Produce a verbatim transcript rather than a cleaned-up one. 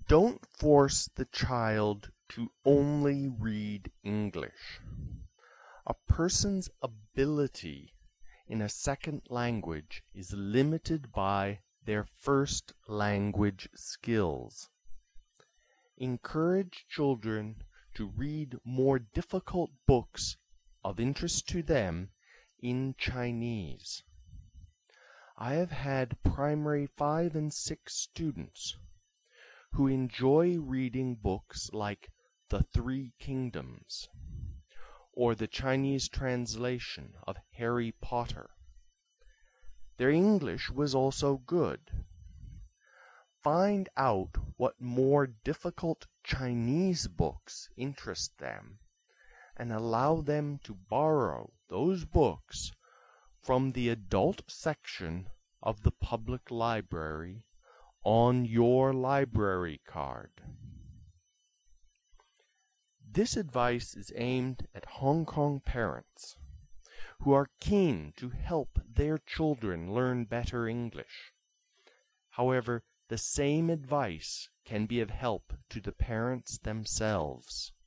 Don't force the child to only read English. A person's ability in a second language is limited by their first language skills. Encourage children to read more difficult books of interest to them in Chinese. I have had primary five and six students who enjoy reading books like The Three Kingdoms or the Chinese translation of Harry Potter. Their English was also good. Find out what more difficult Chinese books interest them and allow them to borrow those books from the adult section of the public library on your library card. This advice is aimed at Hong Kong parents who are keen to help their children learn better English. However, the same advice can be of help to the parents themselves.